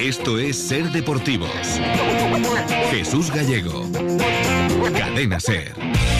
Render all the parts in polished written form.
Esto es Ser Deportivos. Jesús Gallego. Cadena Ser.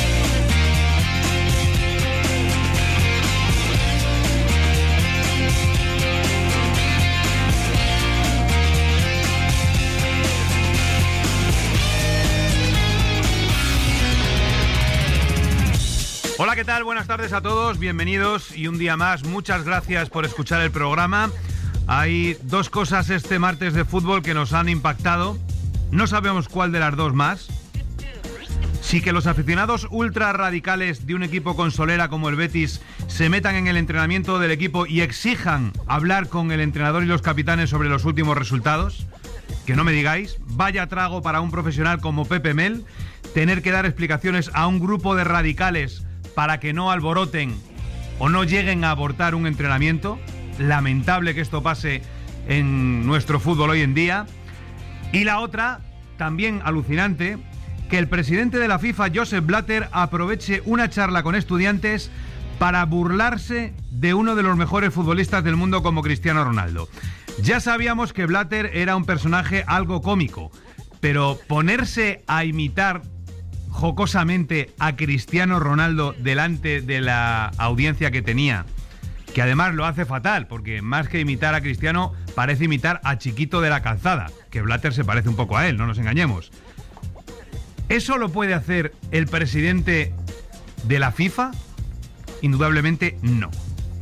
Hola, ¿qué tal? Buenas tardes a todos, bienvenidos y un día más, muchas gracias por escuchar el programa. Hay dos cosas este martes de fútbol que nos han impactado, no sabemos cuál de las dos más. Sí que los aficionados ultra radicales de un equipo con solera como el Betis se metan en el entrenamiento del equipo y exijan hablar con el entrenador y los capitanes sobre los últimos resultados. Que no me digáis, vaya trago para un profesional como Pepe Mel, tener que dar explicaciones a un grupo de radicales para que no alboroten o no lleguen a abortar un entrenamiento. Lamentable que esto pase en nuestro fútbol hoy en día. Y la otra, también alucinante, que el presidente de la FIFA, Joseph Blatter, aproveche una charla con estudiantes para burlarse de uno de los mejores futbolistas del mundo como Cristiano Ronaldo. Ya sabíamos que Blatter era un personaje algo cómico, pero ponerse a imitar jocosamente a Cristiano Ronaldo delante de la audiencia que tenía, que además lo hace fatal, porque más que imitar a Cristiano parece imitar a Chiquito de la Calzada, que Blatter se parece un poco a él, no nos engañemos. ¿Eso lo puede hacer el presidente de la FIFA? Indudablemente no.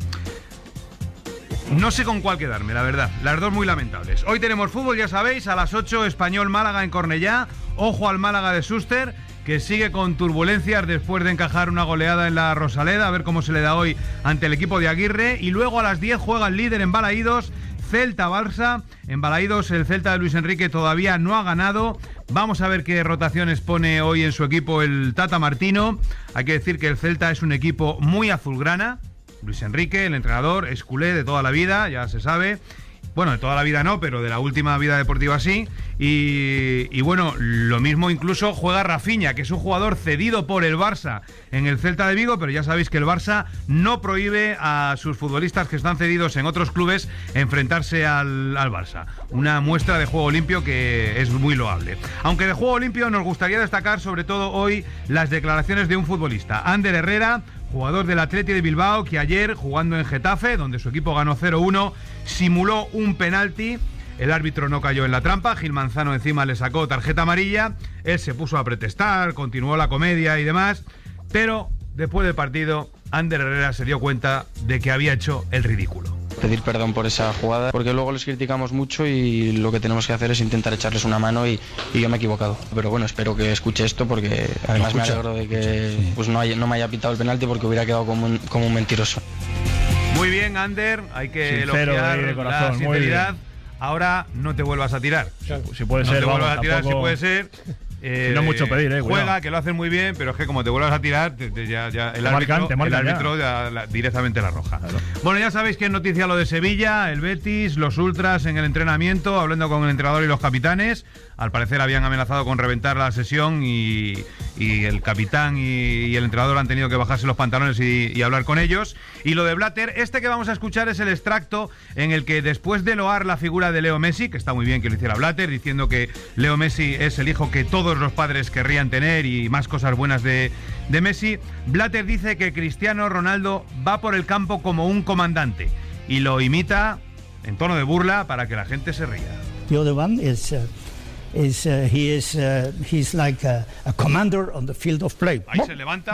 No sé con cuál quedarme, la verdad. Las dos muy lamentables. Hoy tenemos fútbol, ya sabéis, a las 8, Español-Málaga en Cornellá. Ojo al Málaga de Schuster, que sigue con turbulencias después de encajar una goleada en la Rosaleda, a ver cómo se le da hoy ante el equipo de Aguirre. Y luego a las 10 juega el líder en Balaídos, Celta-Barça. En Balaídos el Celta de Luis Enrique todavía no ha ganado. Vamos a ver qué rotaciones pone hoy en su equipo el Tata Martino. Hay que decir que el Celta es un equipo muy azulgrana. Luis Enrique, el entrenador, es culé de toda la vida, ya se sabe. Bueno, de toda la vida no, pero de la última vida deportiva sí. Y bueno, lo mismo incluso juega Rafinha, que es un jugador cedido por el Barça en el Celta de Vigo, pero ya sabéis que el Barça no prohíbe a sus futbolistas que están cedidos en otros clubes enfrentarse al Barça. Una muestra de juego limpio que es muy loable. Aunque de juego limpio nos gustaría destacar sobre todo hoy las declaraciones de un futbolista, Ander Herrera, jugador del Athletic de Bilbao, que ayer, jugando en Getafe, donde su equipo ganó 0-1, simuló un penalti. El árbitro no cayó en la trampa, Gil Manzano encima le sacó tarjeta amarilla, él se puso a protestar, continuó la comedia y demás, pero después del partido, Ander Herrera se dio cuenta de que había hecho el ridículo. Pedir perdón por esa jugada, porque luego les criticamos mucho y lo que tenemos que hacer es intentar echarles una mano y yo me he equivocado. Pero bueno, espero que escuche esto, porque además me alegro de que pues no me haya pitado el penalti, porque hubiera quedado como un mentiroso. Muy bien, Ander, hay que elogiar la sinceridad. Ahora no te vuelvas a tirar. Si puede no ser, te vuelvas vamos, a tirar, tampoco... si puede ser. No mucho pedir, juega, cuidado. que lo hacen muy bien, pero es que como te vuelvas a tirar, el árbitro directamente la roja. Claro. Bueno, ya sabéis que es noticia lo de Sevilla, el Betis, los ultras en el entrenamiento, hablando con el entrenador y los capitanes. Al parecer habían amenazado con reventar la sesión y el capitán y el entrenador han tenido que bajarse los pantalones y hablar con ellos. Y lo de Blatter, este que vamos a escuchar es el extracto en el que, después de loar la figura de Leo Messi, que está muy bien que lo hiciera Blatter, diciendo que Leo Messi es el hijo que todos los padres querrían tener y más cosas buenas de Messi, Blatter dice que Cristiano Ronaldo va por el campo como un comandante y lo imita en tono de burla para que la gente se ría. The other one is he's like a commander on the field of play. Ahí se levanta,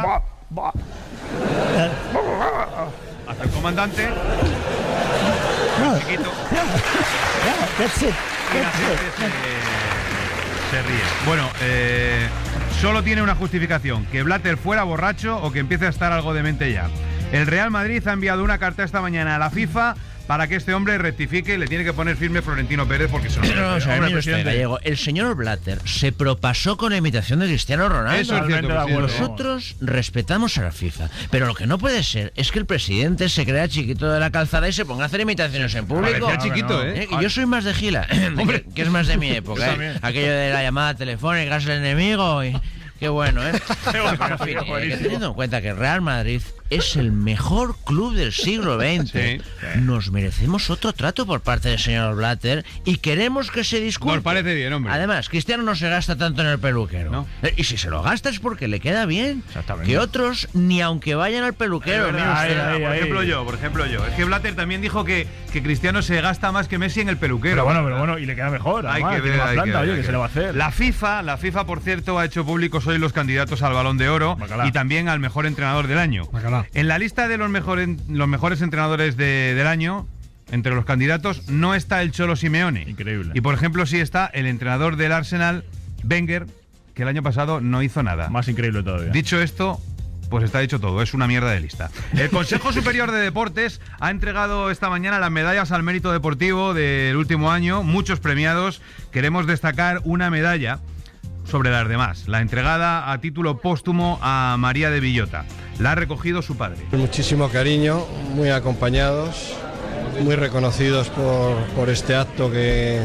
hace el comandante, chiquito, That's it. y la gente se ríe. Bueno, solo tiene una justificación: que Blatter fuera borracho o que empiece a estar algo demente ya. El Real Madrid ha enviado una carta esta mañana a la FIFA para que este hombre rectifique. Le tiene que poner firme Florentino Pérez, porque se lo Gallego, el señor Blatter se propasó con la imitación de Cristiano Ronaldo. Eso es cierto, nosotros respetamos a la FIFA, pero lo que no puede ser es que el presidente se crea Chiquito de la Calzada y se ponga a hacer imitaciones en público. Parecía chiquito, Yo soy más de Gila, que es más de mi época, aquello de la llamada telefónica, es el enemigo y... Qué bueno, ¿eh? Teniendo en cuenta que el Real Madrid es el mejor club del siglo XX. Sí. Nos merecemos otro trato por parte del señor Blatter y queremos que se disculpe. Nos parece bien, hombre. Además, Cristiano no se gasta tanto en el peluquero. No. Y si se lo gasta es porque le queda bien. Exactamente. Que otros ni aunque vayan al peluquero. Es mire verdad, usted. por ejemplo yo. Es que Blatter también dijo que Cristiano se gasta más que Messi en el peluquero. Pero bueno, y le queda mejor. Hay Además, que tiene ver, más hay planta, que ver, oye, hay que que se le va a ver. hacer. La FIFA, por cierto, ha hecho públicos hoy los candidatos al Balón de Oro Bacalá. y también al mejor entrenador del año. Bacalá. En la lista de los mejores entrenadores del año, entre los candidatos, no está el Cholo Simeone. Increíble. Y por ejemplo, sí está el entrenador del Arsenal, Wenger, que el año pasado no hizo nada. Más increíble todavía. Dicho esto, pues está dicho todo, es una mierda de lista. El Consejo Superior de Deportes ha entregado esta mañana las medallas al mérito deportivo del último año, muchos premiados. Queremos destacar una medalla sobre las demás, la entregada a título póstumo a María de Villota. La ha recogido su padre. Muchísimo cariño, muy acompañados, muy reconocidos por este acto que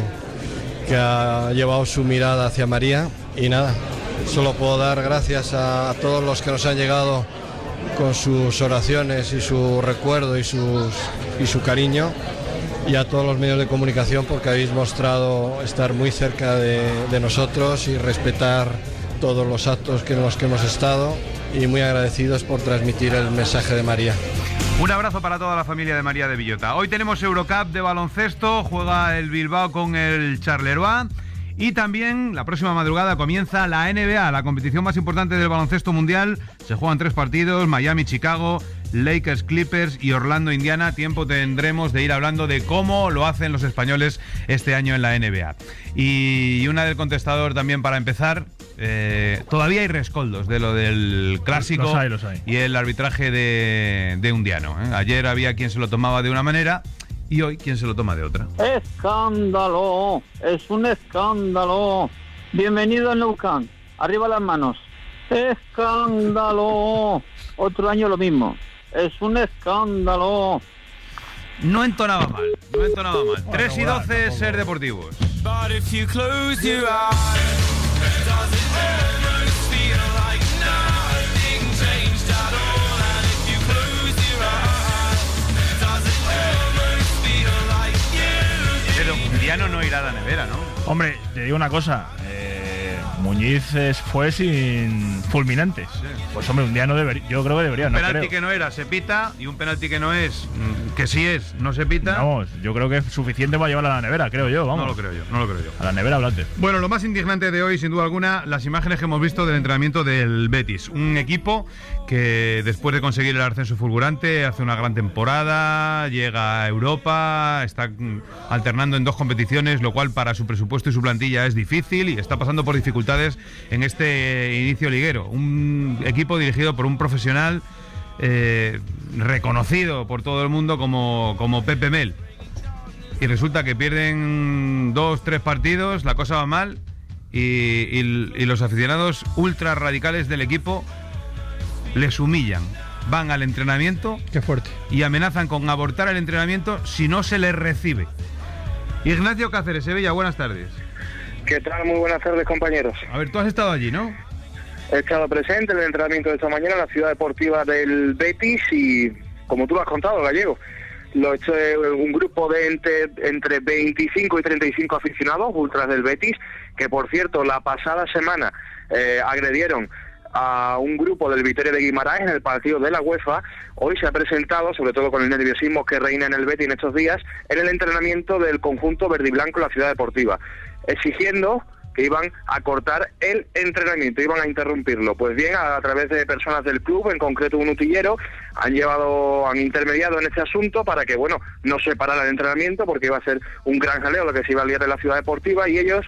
ha llevado su mirada hacia María. Y nada, solo puedo dar gracias a todos los que nos han llegado con sus oraciones y su recuerdo y su cariño, y a todos los medios de comunicación porque habéis mostrado estar muy cerca de nosotros y respetar todos los actos en los que hemos estado, y muy agradecidos por transmitir el mensaje de María. Un abrazo para toda la familia de María de Villota. Hoy tenemos Eurocup de baloncesto, juega el Bilbao con el Charleroi. Y también la próxima madrugada comienza la NBA, la competición más importante del baloncesto mundial. Se juegan 3 partidos, Miami-Chicago, Lakers-Clippers y Orlando-Indiana. Tiempo tendremos de ir hablando de cómo lo hacen los españoles este año en la NBA. Y una del contestador también para empezar. Todavía hay rescoldos de lo del clásico Los hay. y el arbitraje de Undiano. Ayer había quien se lo tomaba de una manera y hoy quien se lo toma de otra. ¡Escándalo! ¡Es un escándalo! Bienvenido a Nou Camp. Arriba las manos. ¡Escándalo! Otro año lo mismo. ¡Es un escándalo! No entonaba mal. 3 y 12, Ser Deportivos. Pero Undiano no irá a la nevera, ¿no? Hombre, te digo una cosa. Muñiz fue sin fulminantes. Sí. Pues hombre, un día no debería. Yo creo que debería. Un no penalti creo. que no era, se pita, y un penalti que no es, que sí es, no se pita. Vamos, yo creo que es suficiente para llevarla a la nevera, creo yo. Vamos. No lo creo yo. A la nevera, Blatter. Bueno, lo más indignante de hoy, sin duda alguna, las imágenes que hemos visto del entrenamiento del Betis. Un equipo que después de conseguir el ascenso fulgurante hace una gran temporada, llega a Europa, está alternando en 2 competiciones, lo cual para su presupuesto y su plantilla es difícil, y está pasando por dificultades en este inicio liguero. Un equipo dirigido por un profesional reconocido por todo el mundo como Pepe Mel. Y resulta que pierden 2-3 partidos, la cosa va mal, y los aficionados ultra radicales del equipo les humillan. Van al entrenamiento. Qué fuerte. Y amenazan con abortar el entrenamiento si no se les recibe. Ignacio Cáceres, Sevilla, buenas tardes. ¿Qué tal? Muy buenas tardes, compañeros. A ver, tú has estado allí, ¿no? He estado presente en el entrenamiento de esta mañana en la ciudad deportiva del Betis y, como tú lo has contado, Gallego, lo he hecho un grupo de entre 25 y 35 aficionados ultras del Betis, que por cierto, la pasada semana agredieron a un grupo del Vitoria de Guimarães en el partido de la UEFA. Hoy se ha presentado, sobre todo con el nerviosismo que reina en el Betis en estos días, en el entrenamiento del conjunto verde y blanco en la ciudad deportiva, exigiendo que iban a cortar el entrenamiento, iban a interrumpirlo. Pues bien, a través de personas del club, en concreto un utillero, han intermediado en este asunto para que, bueno, no se parara el entrenamiento, porque iba a ser un gran jaleo lo que se iba a liar en la ciudad deportiva, y ellos,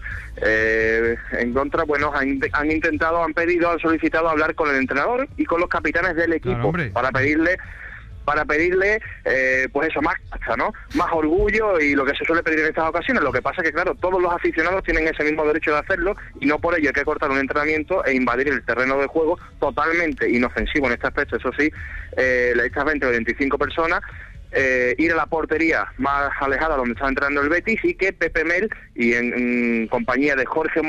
en contra, bueno, han solicitado hablar con el entrenador y con los capitanes del equipo, claro, para pedirle pues eso, más cacha, ¿no? Más orgullo y lo que se suele pedir en estas ocasiones. Lo que pasa es que, claro, todos los aficionados tienen ese mismo derecho de hacerlo, y no por ello hay que cortar un entrenamiento e invadir el terreno de juego totalmente inofensivo en este aspecto. Eso sí, estas 20 o 25 personas, ir a la portería más alejada donde está entrenando el Betis, y que Pepe Mel y en compañía de Jorge, Molina y Nacho hablaran con este grupo ultra del cuadro verde y blanco.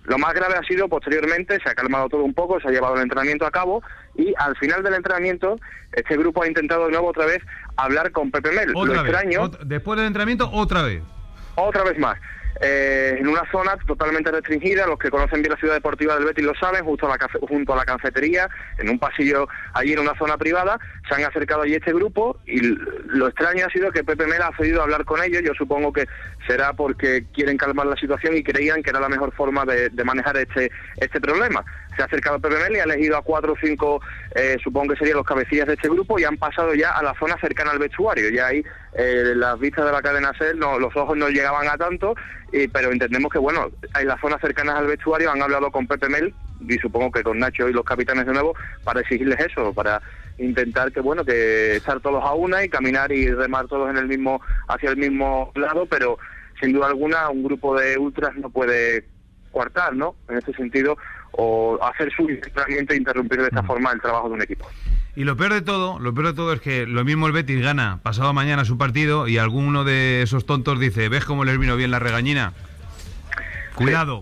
Lo más grave ha sido posteriormente, se ha calmado todo un poco, se ha llevado el entrenamiento a cabo y al final del entrenamiento este grupo ha intentado de nuevo otra vez hablar con Pepe Mel. Lo extraño, después del entrenamiento, otra vez más. En una zona totalmente restringida, los que conocen bien la ciudad deportiva del Betis lo saben, junto a la cafetería, en un pasillo allí en una zona privada, se han acercado allí este grupo y lo extraño ha sido que Pepe Mel ha cedido a hablar con ellos. Yo supongo que será porque quieren calmar la situación y creían que era la mejor forma de manejar este problema. Se ha acercado a Pepe Mel y ha elegido a 4 o 5, supongo que serían los cabecillas de este grupo, y han pasado ya a la zona cercana al vestuario. Ya ahí las vistas de la cadena SER, los ojos no llegaban a tanto, pero entendemos que, bueno, en las zonas cercanas al vestuario han hablado con Pepe Mel, y supongo que con Nacho y los capitanes de nuevo, para exigirles eso, para intentar que estar todos a una y caminar y remar todos hacia el mismo lado, pero sin duda alguna un grupo de ultras no puede coartar, ¿no? En este sentido, o hacer su entrenamiento e interrumpir de esta forma el trabajo de un equipo. Y lo peor de todo es que lo mismo el Betis gana pasado mañana su partido y alguno de esos tontos dice, ¿ves cómo les vino bien la regañina? Cuidado.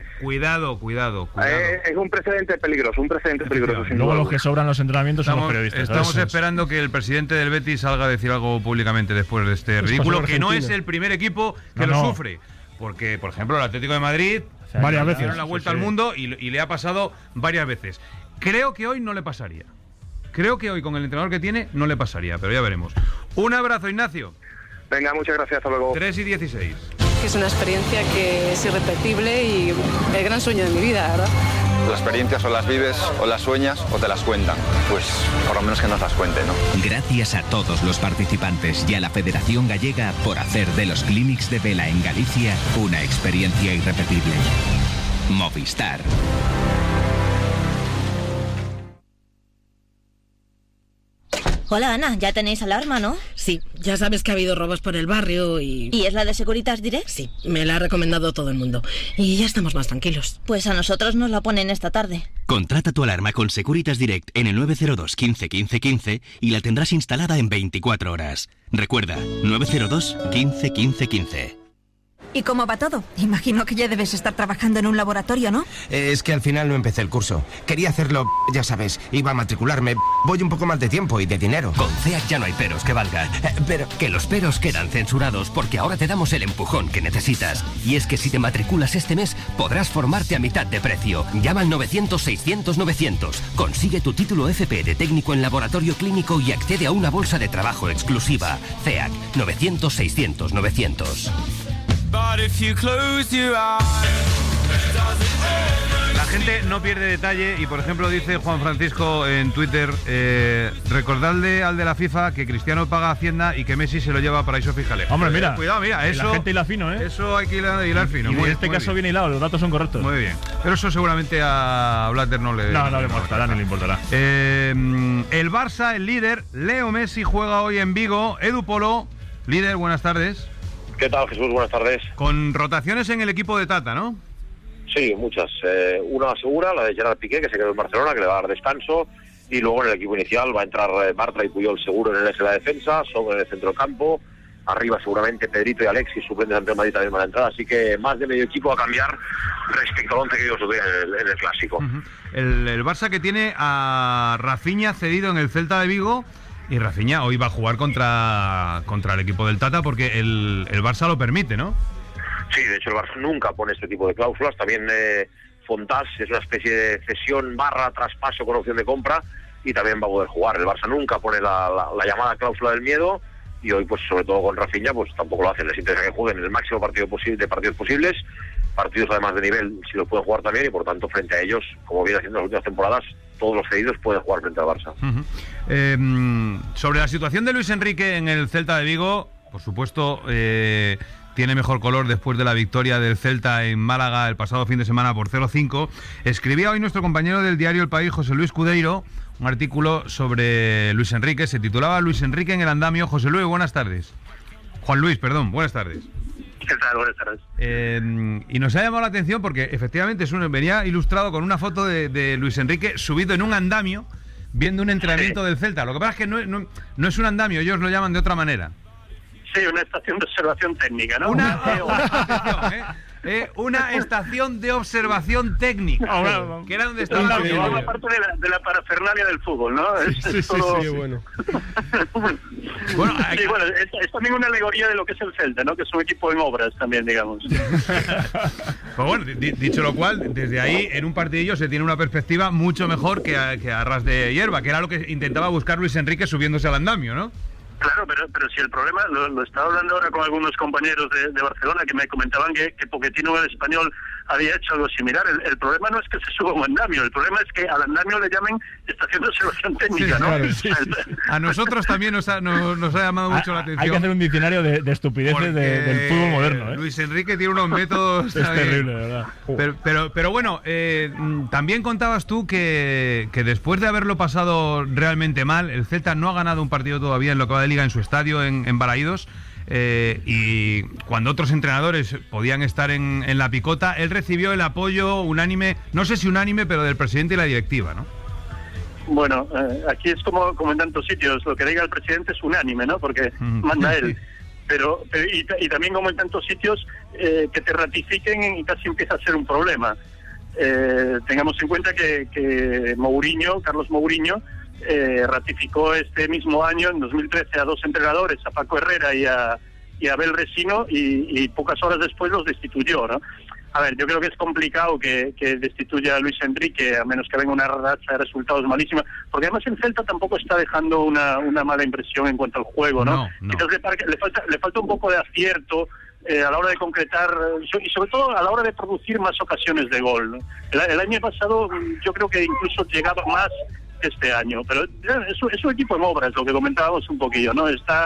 Es un precedente peligroso, Luego los que sobran los entrenamientos son los periodistas. Estamos esperando que el presidente del Betis salga a decir algo públicamente después de este ridículo, que no es el primer equipo que lo sufre. Porque, por ejemplo, el Atlético de Madrid varias veces dieron la vuelta al mundo y le ha pasado varias veces. Creo que hoy no le pasaría. Creo que hoy con el entrenador que tiene no le pasaría, pero ya veremos. Un abrazo, Ignacio. Venga, muchas gracias, hasta luego. 3:16. Es una experiencia que es irrepetible y el gran sueño de mi vida, ¿verdad? Las experiencias o las vives, o las sueñas, o te las cuentan. Pues por lo menos que nos las cuenten, ¿no? Gracias a todos los participantes y a la Federación Gallega por hacer de los Clinics de Vela en Galicia una experiencia irrepetible. Movistar. Hola, Ana, ya tenéis alarma, ¿no? Sí, ya sabes que ha habido robos por el barrio y... ¿Y es la de Securitas Direct? Sí, me la ha recomendado todo el mundo. Y ya estamos más tranquilos. Pues a nosotros nos la ponen esta tarde. Contrata tu alarma con Securitas Direct en el 902 15 15 15 y la tendrás instalada en 24 horas. Recuerda, 902 15 15 15. ¿Y cómo va todo? Imagino que ya debes estar trabajando en un laboratorio, ¿no? Es que al final no empecé el curso. Quería hacerlo, ya sabes, iba a matricularme. Voy un poco mal de tiempo y de dinero. Con CEAC ya no hay peros que valgan. Pero que los peros quedan censurados porque ahora te damos el empujón que necesitas. Y es que si te matriculas este mes, podrás formarte a mitad de precio. Llama al 900-600-900. Consigue tu título FP de técnico en laboratorio clínico y accede a una bolsa de trabajo exclusiva. CEAC 900-600-900. La gente no pierde detalle y, por ejemplo, dice Juan Francisco en Twitter, recordadle al de la FIFA que Cristiano paga Hacienda y que Messi se lo lleva a paraíso fiscales. Hombre, mira, cuidado, mira, eso, la gente hila fino, ¿eh? Eso hay que hilar fino. Y en este caso viene hilado, los datos son correctos. Muy bien, pero eso seguramente a Blatter no le molestará ni le importará. El Barça, el líder, Leo Messi, juega hoy en Vigo. Edu Polo, líder, buenas tardes. ¿Qué tal, Jesús? Buenas tardes. Con rotaciones en el equipo de Tata, ¿no? Sí, muchas. Una segura, la de Gerard Piqué, que se quedó en Barcelona, que le va a dar descanso. Y luego en el equipo inicial va a entrar Bartra y Puyol seguro en el eje de la defensa, Son en el centro campo. Arriba seguramente Pedrito y Alexis, suplentes ante el Madrid también van a entrar. Así que más de medio equipo a cambiar respecto al 11 que ellos tuvieron en el Clásico. El Barça que tiene a Rafinha cedido en el Celta de Vigo. Y Rafinha hoy va a jugar contra el equipo del Tata porque el Barça lo permite, ¿no? Sí, de hecho el Barça nunca pone este tipo de cláusulas. También Fontás es una especie de cesión / traspaso con opción de compra y también va a poder jugar. El Barça nunca pone la llamada cláusula del miedo y hoy, pues sobre todo con Rafinha, pues tampoco lo hacen. Les interesa que jueguen el máximo partido de partidos posibles, partidos además de nivel si lo pueden jugar también y por tanto frente a ellos, como viene haciendo en las últimas temporadas, todos los cedidos pueden jugar frente al Barça. Sobre la situación de Luis Enrique en el Celta de Vigo, por supuesto, tiene mejor color después de la victoria del Celta en Málaga el pasado fin de semana por 0-5. Escribía hoy nuestro compañero del diario El País, José Luis Cudeiro, un artículo sobre Luis Enrique. Se titulaba Luis Enrique en el andamio. José Luis, buenas tardes. Juan Luis, perdón, buenas tardes. ¿Qué tal? Buenas tardes. Y nos ha llamado la atención porque efectivamente venía ilustrado con una foto de Luis Enrique subido en un andamio viendo un entrenamiento del Celta. Lo que pasa es que no es un andamio, ellos lo llaman de otra manera. Sí, una estación de observación técnica, ¿no? Una estación, una estación de observación técnica, que era donde estaba la parte de la parafernalia del fútbol, ¿no? Sí, bueno. Bueno, es también una alegoría de lo que es el Celta, ¿no? Que es un equipo en obras también, digamos. Pues bueno, dicho lo cual, desde ahí en un partidillo se tiene una perspectiva mucho mejor que a ras de hierba, que era lo que intentaba buscar Luis Enrique subiéndose al andamio, ¿no? Claro, pero si el problema, lo estaba hablando ahora con algunos compañeros de Barcelona que me comentaban que Pochettino, el español, había hecho algo similar. El problema no es que se suba un andamio, el problema es que al andamio le llamen estación de observación técnica, ¿no? Claro, sí. A nosotros también nos ha llamado mucho la atención. Hay que hacer un diccionario de estupideces del fútbol moderno, ¿eh? Luis Enrique tiene unos métodos... Es terrible, ¿verdad? Pero bueno, también contabas tú que después de haberlo pasado realmente mal, el Celta no ha ganado un partido todavía en lo que va de Liga en su estadio en Balaídos, y cuando otros entrenadores podían estar en la picota, él recibió el apoyo unánime, no sé si unánime, pero del presidente y la directiva, ¿no? Bueno, aquí es como en tantos sitios, lo que diga el presidente es unánime, ¿no? Porque manda él. Pero y también como en tantos sitios, que te ratifiquen y casi empieza a ser un problema. Tengamos en cuenta que Carlos Mourinho, ratificó este mismo año, en 2013, a dos entrenadores, a Paco Herrera y a Abel Resino, y pocas horas después los destituyó, ¿no? A ver, yo creo que es complicado que destituya a Luis Enrique, a menos que venga una racha de resultados malísima, porque además el Celta tampoco está dejando una mala impresión en cuanto al juego, ¿no? Entonces le falta un poco de acierto a la hora de concretar, y sobre todo a la hora de producir más ocasiones de gol, ¿no? El año pasado yo creo que incluso llegaba más este año, pero es un equipo en obras, lo que comentábamos un poquillo, ¿no? Está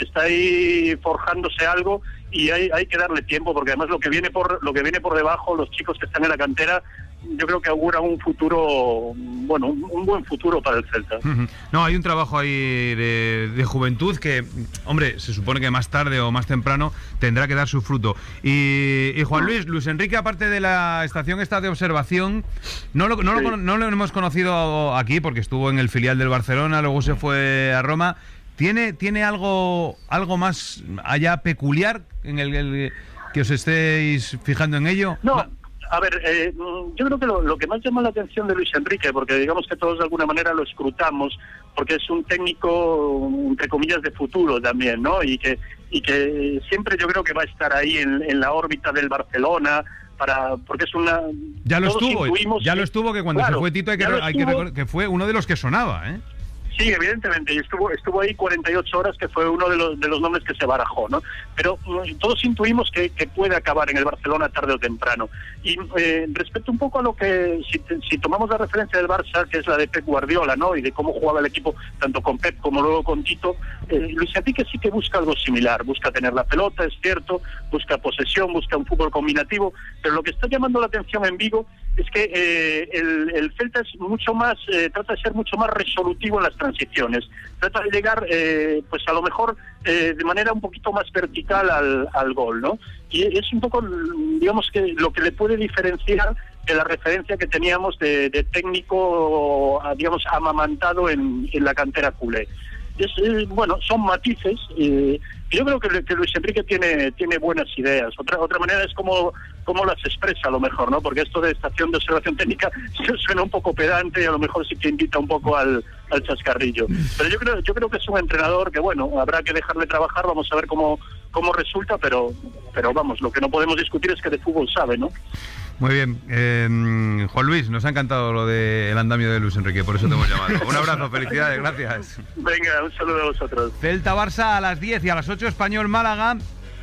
ahí forjándose algo, y hay que darle tiempo, porque además lo que viene por debajo, los chicos que están en la cantera, yo creo que augura un futuro, bueno, un buen futuro para el Celta. No, hay un trabajo ahí de juventud que, hombre, se supone que más tarde o más temprano tendrá que dar su fruto. Y Juan Luis Enrique, aparte de la estación esta de observación, no lo hemos conocido aquí porque estuvo en el filial del Barcelona, luego se fue a Roma. ¿Tiene algo más allá peculiar en el que os estéis fijando en ello? No. A ver, yo creo que lo que más llama la atención de Luis Enrique, porque digamos que todos de alguna manera lo escrutamos, porque es un técnico, entre comillas, de futuro también, ¿no? Y que siempre yo creo que va a estar ahí en la órbita del Barcelona, porque es una... Ya lo estuvo, que cuando se fue Tito que fue uno de los que sonaba, ¿eh? Sí, evidentemente, y estuvo ahí 48 horas, que fue uno de los nombres que se barajó, ¿no? Pero todos intuimos que puede acabar en el Barcelona tarde o temprano. Y respecto un poco a lo que, si tomamos la referencia del Barça, que es la de Pep Guardiola, ¿no? Y de cómo jugaba el equipo, tanto con Pep como luego con Tito, Luis Enrique sí que busca algo similar, busca tener la pelota, es cierto, busca posesión, busca un fútbol combinativo, pero lo que está llamando la atención en Vigo es que el Celta es mucho más, trata de ser mucho más resolutivo en las transiciones, trata de llegar pues a lo mejor de manera un poquito más vertical al gol, ¿no? Y es un poco, digamos, que lo que le puede diferenciar de la referencia que teníamos de técnico, digamos, amamantado en la cantera culé. Bueno, son matices. Yo creo que Luis Enrique tiene buenas ideas. Otra manera es como las expresa, a lo mejor, ¿no? Porque esto de estación de observación técnica suena un poco pedante y a lo mejor sí que invita un poco al chascarrillo. Pero yo creo que es un entrenador que, bueno, habrá que dejarle trabajar, vamos a ver cómo resulta, pero vamos, lo que no podemos discutir es que de fútbol sabe, ¿no? Muy bien. Juan Luis, nos ha encantado lo del andamio de Luis Enrique, por eso te hemos llamado. Un abrazo, felicidades, gracias. Venga, un saludo a vosotros. Celta-Barça a las 10 y a las 8 Español-Málaga.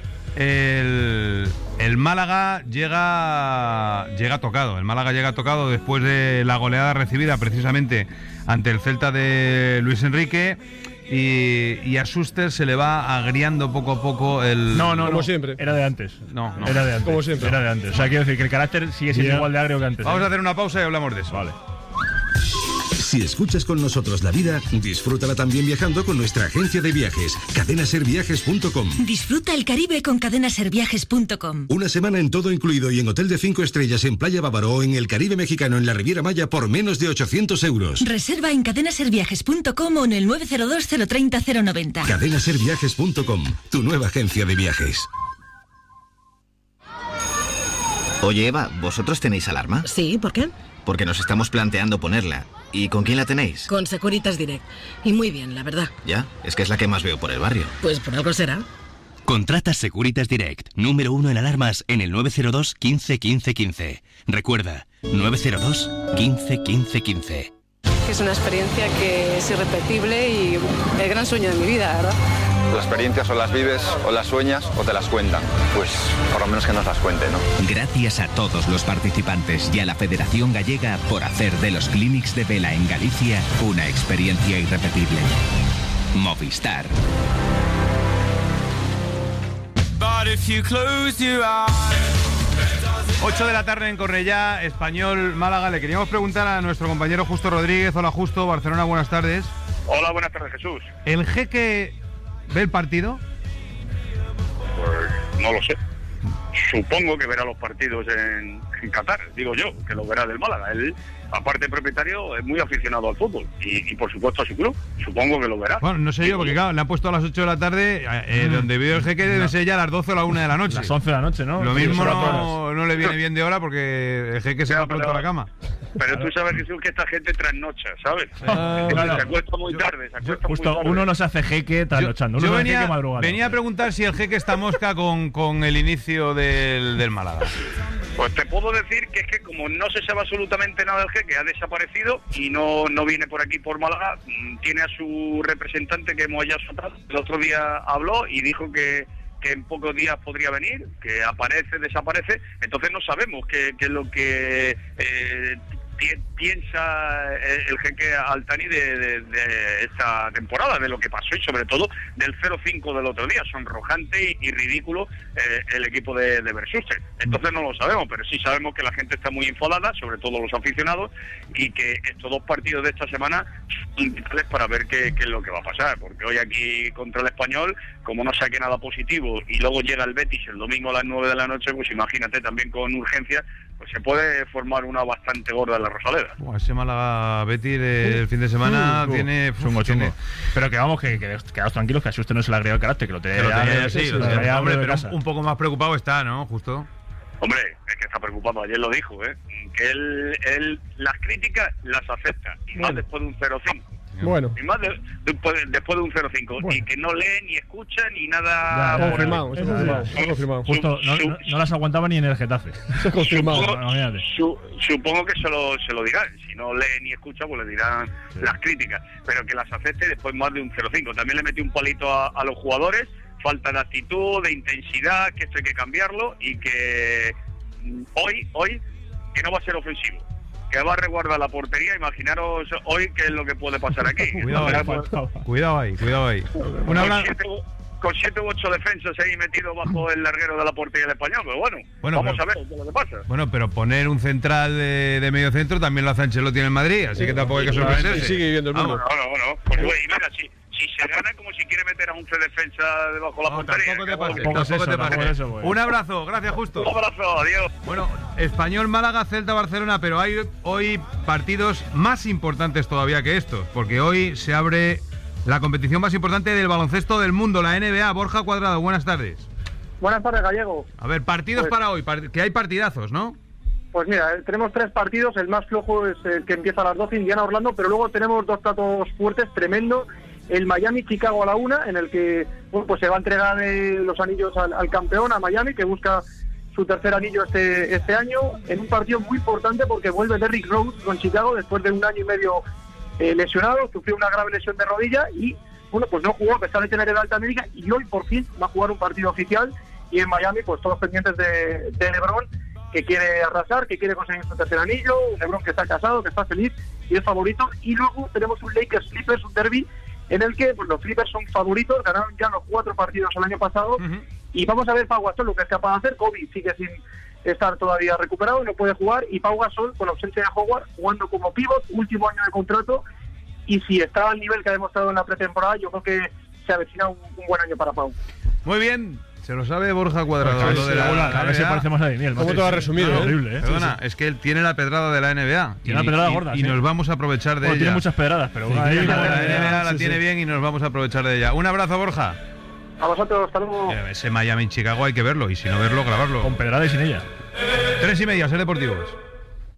El Málaga llega tocado. El Málaga llega tocado después de la goleada recibida precisamente ante el Celta de Luis Enrique. Y a Schuster se le va agriando poco a poco el... No, como siempre. Era de antes. No. Era de antes. Como siempre. Era de antes. O sea, quiero decir que el carácter sigue siendo igual de agrio que antes. Vamos a hacer una pausa y hablamos de eso. Vale. Si escuchas con nosotros la vida, disfrútala también viajando con nuestra agencia de viajes, cadenaserviajes.com. Disfruta el Caribe con cadenaserviajes.com. Una semana en todo incluido y en hotel de 5 estrellas en Playa Bávaro o en el Caribe mexicano en la Riviera Maya por menos de 800 euros. Reserva en cadenaserviajes.com o en el 902 030 090. Cadenaserviajes.com, tu nueva agencia de viajes. Oye, Eva, ¿vosotros tenéis alarma? Sí, ¿por qué? Porque nos estamos planteando ponerla. ¿Y con quién la tenéis? Con Securitas Direct. Y muy bien, la verdad. Ya, es que es la que más veo por el barrio. Pues por algo será. Contrata Securitas Direct, número 1 en alarmas en el 902 15 15 15. Recuerda, 902 15 15 15. Es una experiencia que es irrepetible y el gran sueño de mi vida, ¿verdad? Las experiencias o las vives, o las sueñas, o te las cuentan. Pues por lo menos que nos las cuente, ¿no? Gracias a todos los participantes y a la Federación Gallega por hacer de los Clínics de Vela en Galicia una experiencia irrepetible. Movistar. 8 de la tarde en Cornellá, Español Málaga. Le queríamos preguntar a nuestro compañero Justo Rodríguez. Hola Justo, Barcelona, buenas tardes. Hola, buenas tardes, Jesús. ¿El Jeque ve el partido? Pues no lo sé. Supongo que verá los partidos en Qatar, digo yo, que los verá del Málaga. Él, aparte de propietario, es muy aficionado al fútbol y por supuesto a su club. Supongo que lo verá. Bueno, no sé yo, porque claro, le han puesto a las 8 de la tarde, donde vio el Jeque debe ser ya a las 12 o la 1 de la noche. Las 11 de la noche, ¿no? Lo mismo no le viene bien de hora porque el Jeque se va pronto a la cama. Pero tú sabes, Jesús, que esta gente trasnocha, ¿sabes? Claro. Se acuesta muy tarde, Justo, uno no se hace jeque trasnochando. Yo venía a preguntar si el Jeque está mosca con el inicio del Málaga. Pues te puedo decir que es que como no se sabe absolutamente nada del Jeque, ha desaparecido y no viene por aquí por Málaga, tiene a su representante que Moya Sotad, el otro día habló y dijo que en pocos días podría venir, que aparece, desaparece, entonces no sabemos qué es lo que piensa el Jeque Altani de esta temporada, de lo que pasó y sobre todo del 0-5 del otro día. Sonrojante y ridículo el equipo de Bersuste. Entonces no lo sabemos, pero sí sabemos que la gente está muy enfadada, sobre todo los aficionados, y que estos dos partidos de esta semana son vitales para ver qué es lo que va a pasar, porque hoy aquí contra el Español, como no saque nada positivo y luego llega el Betis el domingo a las 9 de la noche, pues imagínate también con urgencia, pues se puede formar una bastante gorda en la Rosaleda. Ese Málaga Betis del fin de semana tiene... Pero que vamos, que quedaos tranquilos, que a usted no se le ha agregado el carácter, que lo tenía sí, hombre, pero un poco más preocupado está, ¿no? Justo. Hombre, es que está preocupado, ayer lo dijo, que él las críticas las acepta, y más después de un 0-5. Bueno. Y más después de un 0-5. Bueno. Y que no lee, ni escucha, ni nada... Confirmado, eso confirmado. Justo, no las aguantaba ni en el Getafe. Eso confirmado. Supongo que se lo dirán. Si no lee ni escucha, pues le dirán las críticas. Pero que las acepte después más de un 0-5. También le metí un palito a los jugadores. Falta de actitud, de intensidad, que esto hay que cambiarlo. Y que hoy que no va a ser ofensivo, que va a resguardar la portería. Imaginaros hoy qué es lo que puede pasar aquí. Cuidado ahí. Con 7 u 8 defensas ahí metidos bajo el larguero de la portería del Español, pero bueno, vamos a ver qué es lo que pasa. Bueno, pero poner un central de medio centro también lo hace Ancelotti en el Madrid, así que tampoco hay que sorprenderse. Sigue viviendo el mundo. No. Pues y mira, si se gana como si quiere meter a 11 defensa debajo de la portería. Tampoco te pases. Un abrazo, gracias Justo. Un abrazo, adiós. Bueno, Español Málaga, Celta Barcelona, pero hay hoy partidos más importantes todavía que estos, porque hoy se abre la competición más importante del baloncesto del mundo, la NBA. Borja Cuadrado, buenas tardes. Buenas tardes, Gallego. A ver, partidos para hoy, que hay partidazos, ¿no? Pues mira, tenemos 3 partidos, el más flojo es el que empieza a las 12, Indiana-Orlando, pero luego tenemos 2 platos fuertes, tremendo. El Miami-Chicago a la 1, en el que pues se va a entregar los anillos al campeón, a Miami, que busca su tercer anillo este año, en un partido muy importante porque vuelve Derrick Rose con Chicago después de 1 año y medio lesionado, sufrió una grave lesión de rodilla y pues no jugó a pesar de tener el alta médica, y hoy por fin va a jugar un partido oficial, y en Miami pues todos pendientes de LeBron, que quiere arrasar, que quiere conseguir su tercer anillo, un LeBron que está casado, que está feliz y es favorito. Y luego tenemos un Lakers-Clippers, un derbi en el que pues, los Clippers son favoritos, ganaron ya los 4 partidos el año pasado, y vamos a ver Pau Gasol lo que es capaz de hacer. Kobe sigue sin estar todavía recuperado, no puede jugar, y Pau Gasol, con la ausencia de Howard, jugando como pívot, último año de contrato, y si está al nivel que ha demostrado en la pretemporada, yo creo que se avecina un buen año para Pau. Muy bien, se lo sabe Borja Cuadrado. A ver si parecemos a Daniel. ¿Cómo te lo has resumido? Horrible, Perdona, es que él tiene la pedrada de la NBA. Tiene una pedrada gorda. Y nos vamos a aprovechar de ella. Tiene muchas pedradas, pero la NBA la tiene bien y nos vamos a aprovechar de ella. Un abrazo, Borja. A vosotros, hasta luego. Ese Miami-Chicago hay que verlo, y si no verlo, grabarlo. Con pedrada y sin ella. 3:30, Ser Deportivos.